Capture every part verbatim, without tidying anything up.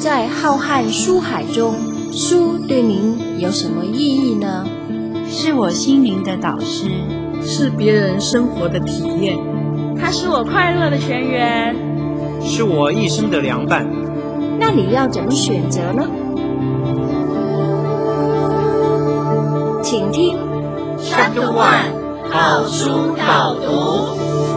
在浩瀚书海中，书对您有什么意义呢？ 是我心灵的导师， 是别人生活的体验， 它是我快乐的泉源， 是我一生的良伴。 那你要怎么选择呢？请听 Chapter One 好书导读。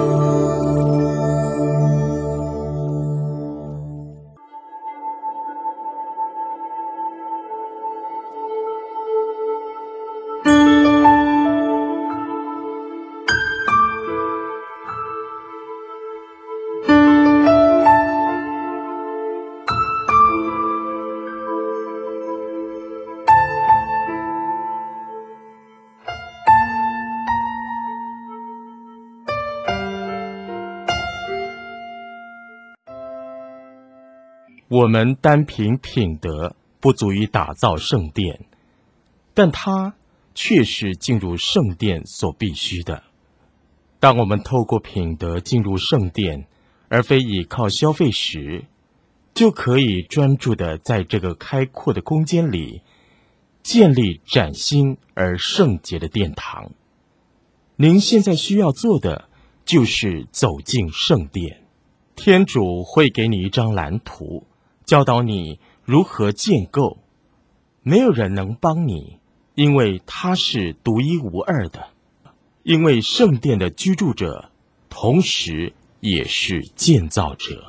我们单凭品德不足以打造圣殿，但它却是进入圣殿所必须的。当我们透过品德进入圣殿，而非倚靠消费时，就可以专注地在这个开阔的空间里建立崭新而圣洁的殿堂。您现在需要做的就是走进圣殿。天主会给你一张蓝图，教导你如何建构。没有人能帮你，因为他是独一无二的。因为圣殿的居住者，同时也是建造者。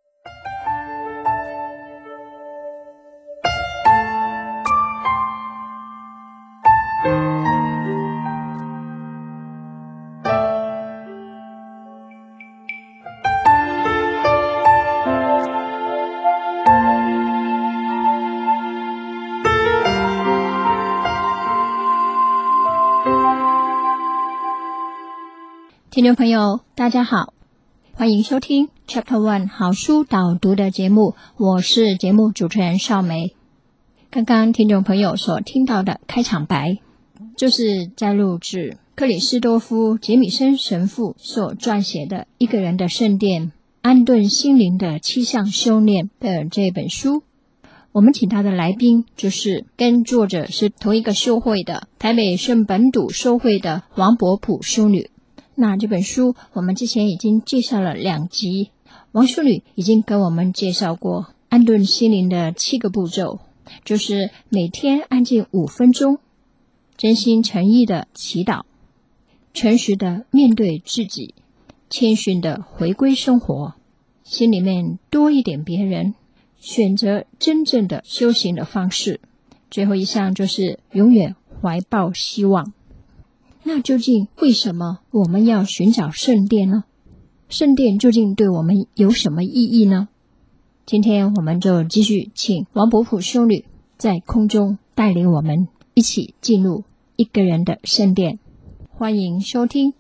听众朋友大家好，欢迎收听 Chapter One 好书导读的节目，我是节目主持人邵梅。刚刚听众朋友所听到的开场白，就是在录制克里斯多夫·杰米森神父所撰写的《一个人的圣殿：安顿心灵的七项修炼》的这本书。我们请他的来宾就是跟作者是同一个修会的台北圣本笃修会的王伯普修女。那这本书我们之前已经介绍了两集，王修女已经跟我们介绍过安顿心灵的七个步骤，就是每天安静五分钟，真心诚意的祈祷，诚实的面对自己，谦逊的回归生活，心里面多一点别人，选择真正的修行的方式，最后一项就是永远怀抱希望。那究竟为什么我们要寻找圣殿呢？圣殿究竟对我们有什么意义呢？今天我们就继续请王伯普修女在空中带领我们一起进入一个人的圣殿。欢迎收听。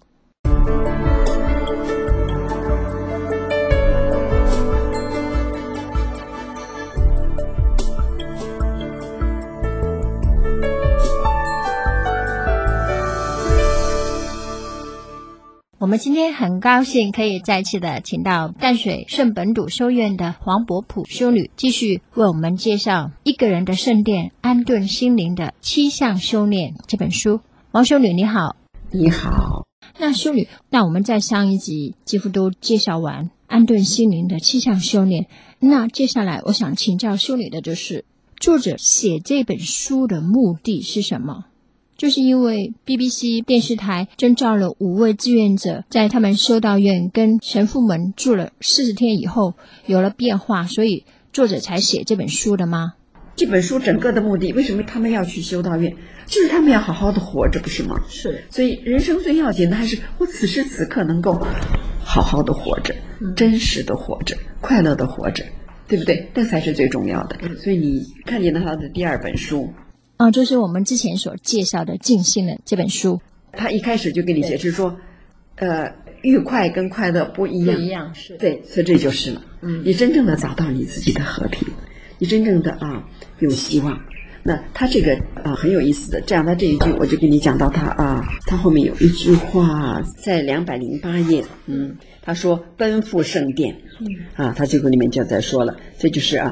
我们今天很高兴可以再次的请到淡水圣本笃修院的黄伯普修女，继续为我们介绍《一个人的圣殿：安顿心灵的七项修炼》这本书。王修女你好。 你好。 那修女，那我们在上一集几乎都介绍完安顿心灵的七项修炼，那接下来我想请教修女的就是作者写这本书的目的是什么？就是因为 B B C 电视台征召了五位志愿者，在他们修道院跟神父们住了四十天以后有了变化，所以作者才写这本书的吗？ 这本书整个的目的，为什么他们要去修道院？就是他们要好好的活着，不是吗？ 是。 所以人生最要紧的还是我此时此刻能够好好的活着，嗯、真实的活着，快乐的活着，对不对？这才是最重要的。嗯、所以你看见了他的第二本书。 啊，就是我们之前所介绍的静心的这本书， 他一开始就跟你解释说，呃，愉快跟快乐不一样， 不一样是对，所以这就是了。嗯，你真正的找到你自己的和平，你真正的啊有希望。那他这个啊很有意思的，这样他这一句我就跟你讲到他啊，他后面有一句话在两百零八页，嗯，他说奔赴圣殿，嗯啊，他最后里面就在说了，这就是啊。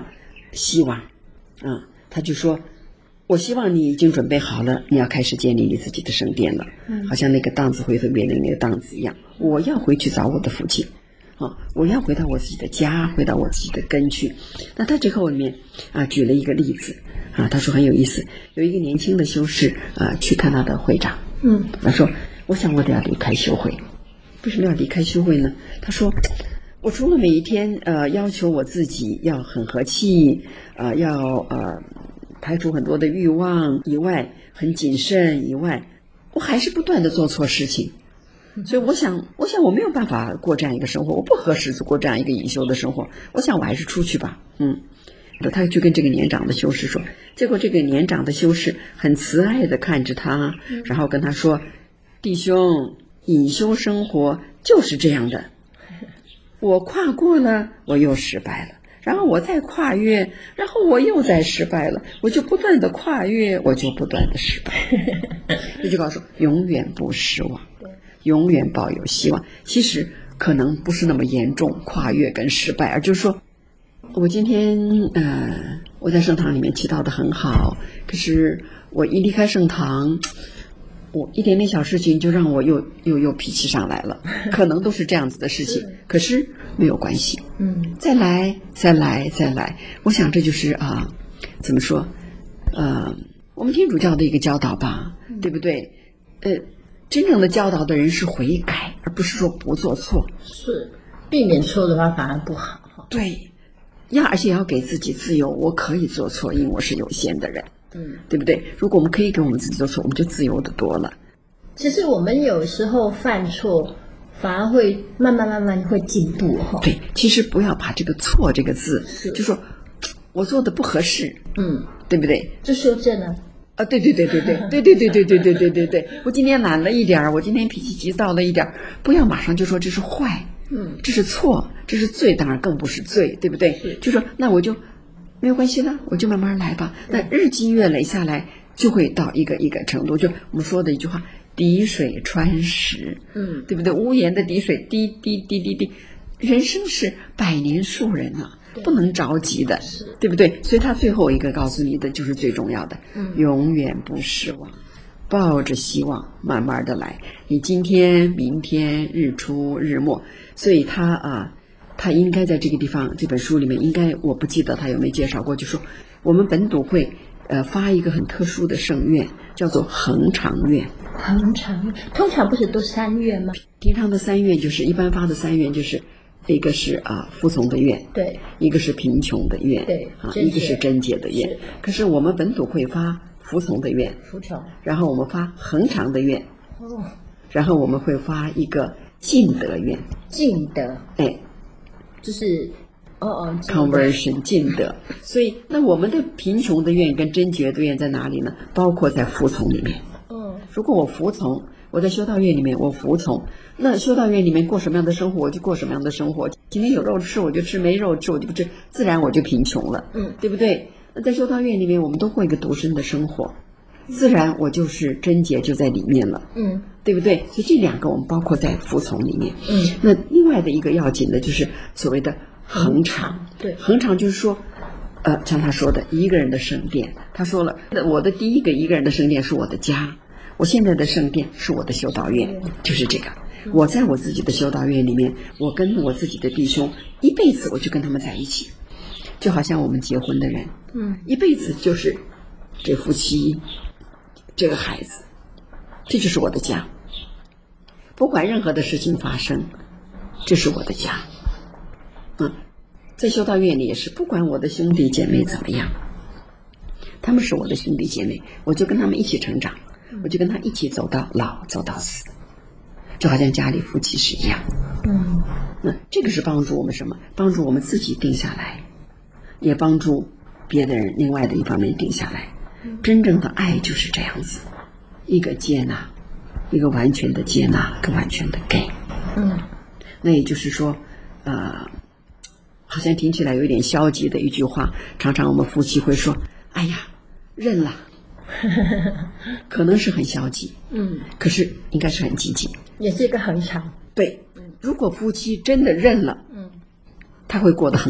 希望，啊，他就说，我希望你已经准备好了，你要开始建立你自己的圣殿了，嗯，好像那个荡子回分别的那个荡子一样，我要回去找我的父亲，啊，我要回到我自己的家，回到我自己的根去。那他最后里面啊举了一个例子，啊，他说很有意思，有一个年轻的修士啊去看他的会长，嗯，他说，我想我得要离开修会，为什么要离开修会呢？他说，我除了每一天呃要求我自己要很和气，呃要呃排除很多的欲望以外，很谨慎以外，我还是不断的做错事情。所以我想我想我没有办法过这样一个生活，我不合适过这样一个隐修的生活，我想我还是出去吧。嗯，他就跟这个年长的修士说，结果这个年长的修士很慈爱的看着他，然后跟他说，弟兄，隐修生活就是这样的，我跨过了，我又失败了，然后我再跨越，然后我又再失败了，我就不断的跨越，我就不断的失败。这句话说，永远不失望，永远抱有希望。其实可能不是那么严重，跨越跟失败，而就是说，我今天呃我在圣堂里面祈祷的很好，可是我一离开圣堂，我一点点小事情就让我又又又脾气上来了，可能都是这样子的事情，可是没有关系，嗯，再来再来再来，我想这就是啊，怎么说，呃，我们天主教的一个教导吧，嗯、对不对？呃，真正的教导的人是悔改，而不是说不做错， 是避免错的话反而不好， 对，要而且要给自己自由，我可以做错，因为我是有限的人。嗯，对不对？如果我们可以给我们自己做错，我们就自由的多了。 其实我们有时候犯错，反而会慢慢慢慢会进步哈。 对，其实不要把这个错这个字，就说我做的不合适，嗯，对不对？ 就修正了。 啊，对对对对对对对对对对对对对对，我今天懒了一点，我今天脾气急躁了一点，不要马上就说这是坏，嗯，这是错，这是罪，当然更不是罪，对不对？就说那我就。没有关系了，我就慢慢来吧。那日积月累下来，就会到一个一个程度。就我们说的一句话，滴水穿石，嗯，对不对？屋檐的滴水，滴滴滴滴滴。人生是百年树人啊，不能着急的，对不对？所以他最后一个告诉你的就是最重要的，嗯，永远不失望，抱着希望，慢慢的来。你今天、明天、日出日没，所以他啊。他应该在这个地方，这本书里面应该我不记得他有没有介绍过，就说我们本笃会呃发一个很特殊的圣愿，叫做恒常愿。 恒常愿通常不是都三愿吗？ 平常的三愿就是一般发的三愿，就是一个是啊服从的愿，对，一个是贫穷的愿，对，啊一个是贞洁的愿。可是我们本笃会发服从的愿， 服从，然后我们发恒常的愿，哦，然后我们会发一个尽德愿， 尽德， 哎。 就是哦哦 conversion 尽德，所以那我们的贫穷的愿跟贞洁的愿在哪里呢？包括在服从里面。嗯，如果我服从，我在修道院里面我服从，那修道院里面过什么样的生活我就过什么样的生活。今天有肉吃我就吃，没肉吃我就不吃，自然我就贫穷了，嗯，对不对？那在修道院里面我们都过一个独身的生活，自然我就是贞洁就在里面了，嗯，对不对？所以这两个我们包括在服从里面，嗯，那另外的一个要紧的就是所谓的恒常，对，恒常就是说，呃，像他说的一个人的圣殿，他说了，我的第一个一个人的圣殿是我的家，我现在的圣殿是我的修道院，就是这个。我在我自己的修道院里面，我跟我自己的弟兄一辈子我就跟他们在一起，就好像我们结婚的人，嗯，一辈子就是这夫妻。这个孩子，这就是我的家。不管任何的事情发生，这是我的家。嗯，在修道院里也是，不管我的兄弟姐妹怎么样，他们是我的兄弟姐妹，我就跟他们一起成长，我就跟他一起走到老，走到死，就好像家里夫妻是一样。嗯，那这个是帮助我们什么？帮助我们自己定下来，也帮助别的人另外的一方面定下来。真正的爱就是这样子，一个接纳，一个完全的接纳，一个完全的给。嗯，那也就是说，呃，好像听起来有点消极的一句话，常常我们夫妻会说：“哎呀，认了。”可能是很消极，嗯，可是应该是很积极， 也是一个恒常。 对，如果夫妻真的认了，嗯，他会过得很好。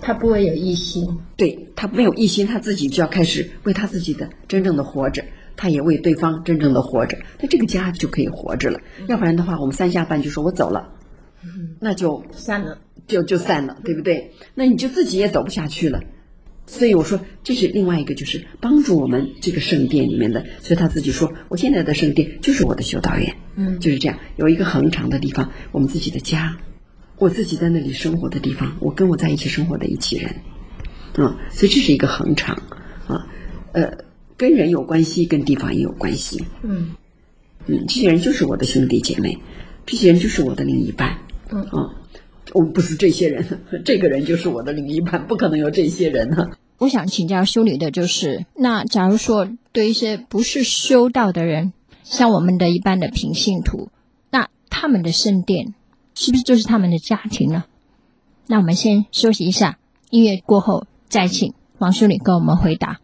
他不会有异心， 对，他没有异心，他自己就要开始为他自己的真正的活着，他也为对方真正的活着，那这个家就可以活着了。嗯、要不然的话，我们三下半就说我走了，嗯、那就散了， 就就散了，对不对？那你就自己也走不下去了。所以我说，这是另外一个，就是帮助我们这个圣殿里面的。所以他自己说，我现在的圣殿就是我的修道院，嗯，就是这样，有一个恒长的地方，我们自己的家，我自己在那里生活的地方，我跟我在一起生活的一起人，嗯，所以这是一个恒长啊，呃，跟人有关系，跟地方也有关系，嗯嗯，这些人就是我的兄弟姐妹，这些人就是我的另一半，嗯啊。我不是这些人，这个人就是我的另一半，不可能有这些人呢。 我想请教修女的就是，那假如说对一些不是修道的人，像我们的一般的平信徒，那他们的圣殿是不是就是他们的家庭呢？那我们先休息一下，音乐过后再请王修女跟我们回答。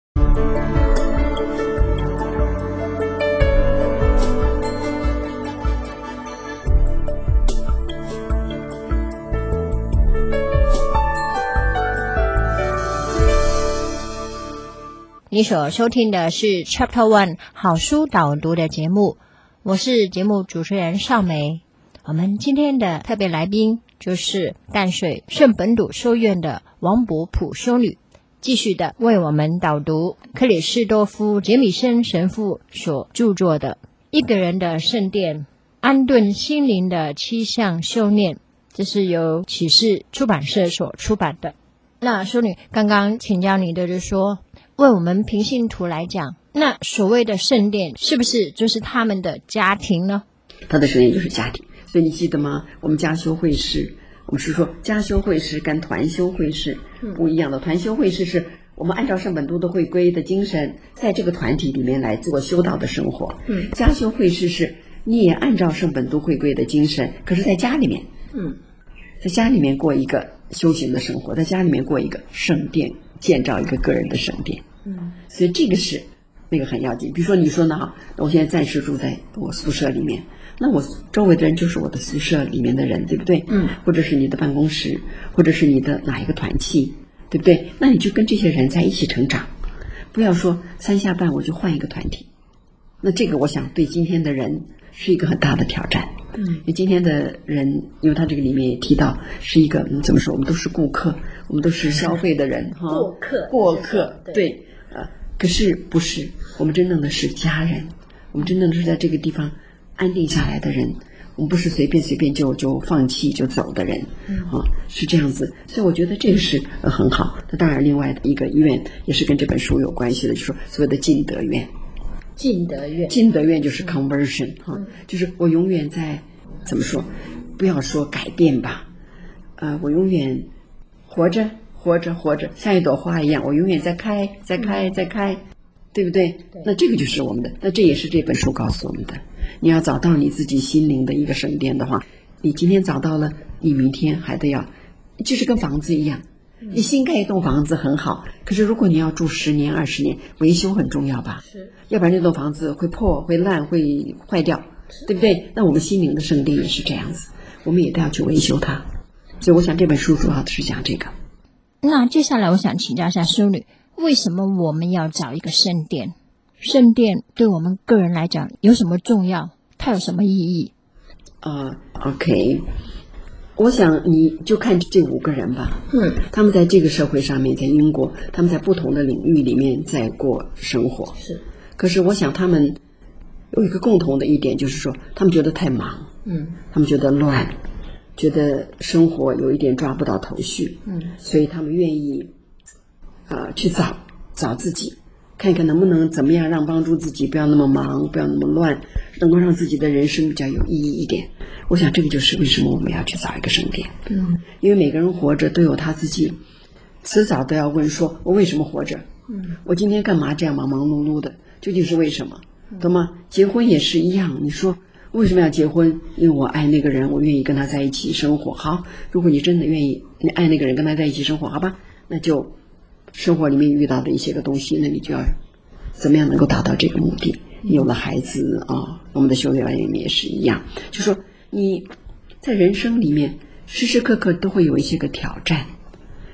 你所收听的是 Chapter One 好书导读的节目，我是节目主持人邵梅。我们今天的特别来宾就是淡水圣本笃修院的王伯普修女，继续的为我们导读克里士多夫杰米森神父所著作的《一个人的圣殿：安顿心灵的七项修炼》，这是由启示出版社所出版的。那修女刚刚请教你的就是说，为我们平信徒来讲，那所谓的圣殿是不是就是他们的家庭呢？ 他的圣殿就是家庭，所以你记得吗？我们家修会士，我们是说家修会士跟团修会士不一样的。团修会士是我们按照圣本笃的会规的精神，在这个团体里面来做修道的生活。嗯，家修会士是你也按照圣本笃会规的精神，可是在家里面，嗯，在家里面过一个修行的生活，在家里面过一个圣殿，建造一个个人的圣殿。嗯，所以这个是那个很要紧。比如说你说呢，哈，我现在暂时住在我宿舍里面，那我周围的人就是我的宿舍里面的人，对不对？嗯，或者是你的办公室，或者是你的哪一个团契，对不对？那你就跟这些人在一起成长，不要说三下半我就换一个团体。那这个我想对今天的人是一个很大的挑战。嗯，因为今天的人，因为他这个里面也提到是一个、嗯、怎么说，我们都是顾客，我们都是消费的人哈， 过客， 过客，对。对呃，可是不是，我们真正的是家人，我们真正的是在这个地方安定下来的人，我们不是随便随便就就放弃就走的人，嗯、啊，是这样子。所以我觉得这个是、呃、很好。那当然，另外的一个院也是跟这本书有关系的，就是说所谓的进德院。 进德院， 进德院就是 conversion 哈、嗯啊，就是我永远在怎么说，不要说改变吧，呃，我永远活着。活着活着像一朵花一样，我永远在开在开在开，对不对？对，那这个就是我们的，那这也是这本书告诉我们的。你要找到你自己心灵的一个圣殿的话，你今天找到了，你明天还得要，就是跟房子一样，你新盖一栋房子很好，可是如果你要住十年二十年，维修很重要吧？是，要不然这栋房子会破会烂会坏掉，对不对？那我们心灵的圣殿也是这样子，我们也都要去维修它。所以我想这本书主要的是讲这个。 那接下来我想请教一下修女，为什么我们要找一个圣殿？圣殿对我们个人来讲有什么重要？它有什么意义？ 呃 OK 我想你就看这五个人吧，嗯，他们在这个社会上面，在英国，他们在不同的领域里面在过生活，是。可是我想他们有一个共同的一点，就是说他们觉得太忙，嗯，他们觉得乱，觉得生活有一点抓不到头绪，嗯，所以他们愿意呃去找找自己，看看能不能怎么样让帮助自己不要那么忙，不要那么乱，能够让自己的人生比较有意义一点。我想这个就是为什么我们要去找一个圣殿，嗯，因为每个人活着都有他自己，迟早都要问说我为什么活着，嗯，我今天干嘛这样忙忙碌碌的，究竟是为什么，懂吗？结婚也是一样，你说为什么要结婚？因为我爱那个人，我愿意跟他在一起生活。好，如果你真的愿意，你爱那个人，跟他在一起生活，好吧，那就生活里面遇到的一些个东西，那你就要怎么样能够达到这个目的。有了孩子啊、哦，我们的修炼里面也是一样，就说你在人生里面时时刻刻都会有一些个挑战，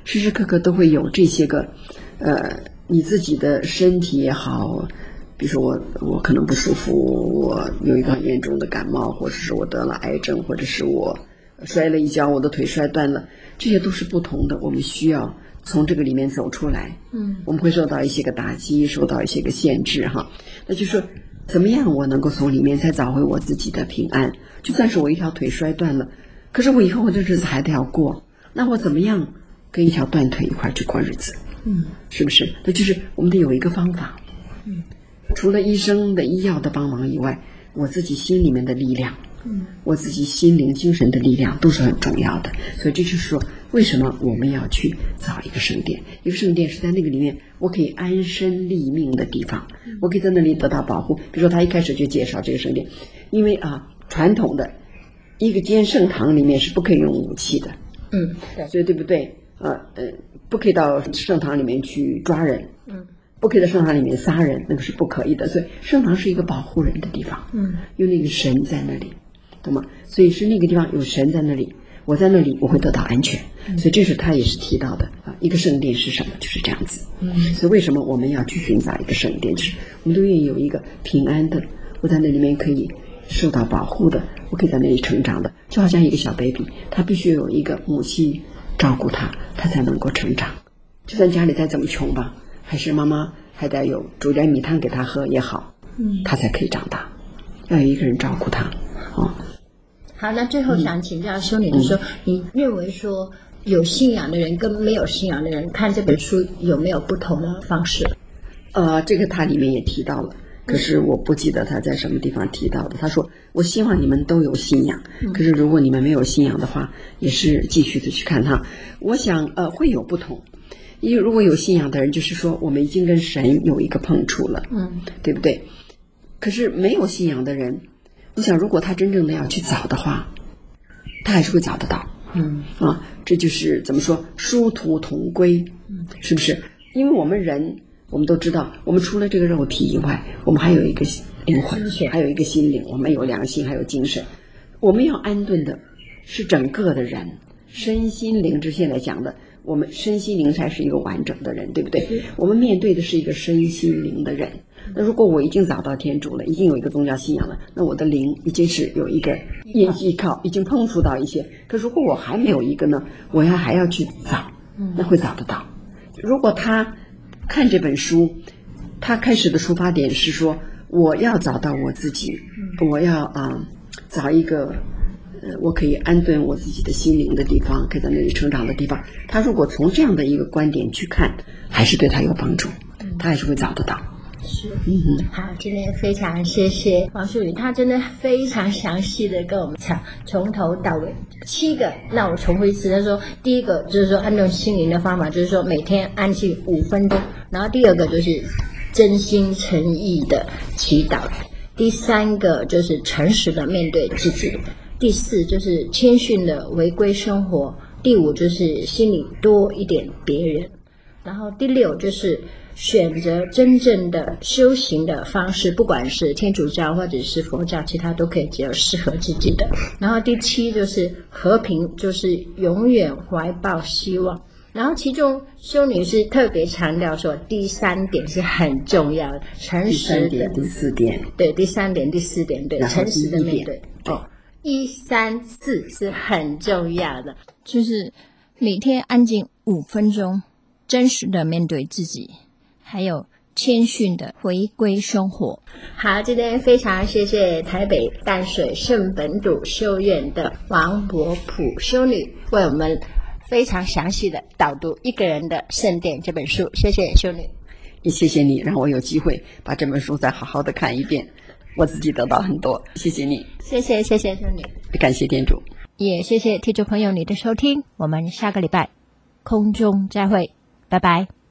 时时刻刻都会有这些个，呃，你自己的身体也好，比如说我我可能不舒服，我有一个很严重的感冒，或者是我得了癌症，或者是我摔了一跤，我的腿摔断了，这些都是不同的，我们需要从这个里面走出来。嗯，我们会受到一些个打击，受到一些个限制哈。那就是说，怎么样我能够从里面再找回我自己的平安？就算是我一条腿摔断了，可是我以后我的日子还得要过，那我怎么样跟一条断腿一块去过日子？嗯，是不是？那就是我们得有一个方法。嗯，除了医生的医药的帮忙以外，我自己心里面的力量，嗯，我自己心灵精神的力量都是很重要的。所以这就是说，为什么我们要去找一个圣殿？一个圣殿是在那个里面我可以安身立命的地方，我可以在那里得到保护。比如说他一开始就介绍这个圣殿，因为啊，传统的一个间圣堂里面是不可以用武器的，嗯，对，所以对不对？呃呃，不可以到圣堂里面去抓人，嗯，不可以在圣堂里面杀人，那个是不可以的。所以圣堂是一个保护人的地方，嗯，有那个神在那里，懂吗？所以是那个地方有神在那里，我在那里我会得到安全。嗯、所以这是他也是提到的啊，一个圣殿是什么？就是这样子。嗯，所以为什么我们要去寻找一个圣殿？就是我们都愿意有一个平安的，我在那里面可以受到保护的，我可以在那里成长的，就好像一个小 baby， 他必须有一个母亲照顾他，他才能够成长。就算家里再怎么穷吧，还是妈妈还得有煮点米汤给他喝也好，嗯，他才可以长大。要有一个人照顾他，哦。 好，那最后想请教修女的时候，嗯、你认为说有信仰的人跟没有信仰的人看这本书有没有不同的方式？ 呃，这个他里面也提到了。可是我不记得他在什么地方提到的。他说我希望你们都有信仰，可是如果你们没有信仰的话，也是继续的去看他。我想呃会有不同，因为如果有信仰的人，就是说我们已经跟神有一个碰触了，嗯，对不对？可是没有信仰的人，我想如果他真正的要去找的话，他还是会找得到，嗯啊，这就是怎么说，殊途同归，嗯，是不是？因为我们人我们都知道，我们除了这个肉体以外，我们还有一个灵魂，还有一个心灵，我们有良心，还有精神。我们要安顿的是整个的人，身心灵。这现在讲的，我们身心灵才是一个完整的人，对不对？我们面对的是一个身心灵的人。那如果我已经找到天主了，已经有一个宗教信仰了，那我的灵已经是有一个依靠，已经碰触到一些。可如果我还没有一个呢，我要还要去找，那会找得到。如果他看这本书，他开始的出发点是说，我要找到我自己，我要啊、呃、找一个呃我可以安顿我自己的心灵的地方，可以在那里成长的地方。他如果从这样的一个观点去看，还是对他有帮助，他还是会找得到。 是，嗯哼，好，今天非常谢谢王淑宇，他真的非常详细的跟我们讲，从头到尾七个。那我重复一次，他说第一个就是说按照心灵的方法，就是说每天安静五分钟，然后第二个就是真心诚意的祈祷，第三个就是诚实的面对自己，第四就是谦逊的回归生活，第五就是心里多一点别人，然后第六就是选择真正的修行的方式，不管是天主教或者是佛教，其他都可以，只有适合自己的。然后第七就是和平，就是永远怀抱希望。然后其中修女是特别强调说第三点是很重要的，诚实的。第三点第四点对第三点第四点对诚实的面对哦，一三四是很重要的， 就是每天安静五分钟，真实的面对自己，还有谦逊的回归生活。 好，今天非常谢谢台北淡水圣本笃修院的王伯普修女为我们非常详细的导读《一个人的圣殿》这本书，谢谢修女。 也谢谢你让我有机会把这本书再好好的看一遍，我自己得到很多，谢谢你。 谢谢谢谢修女， 感谢天主， 也谢谢听众朋友你的收听，我们下个礼拜空中再会，拜拜。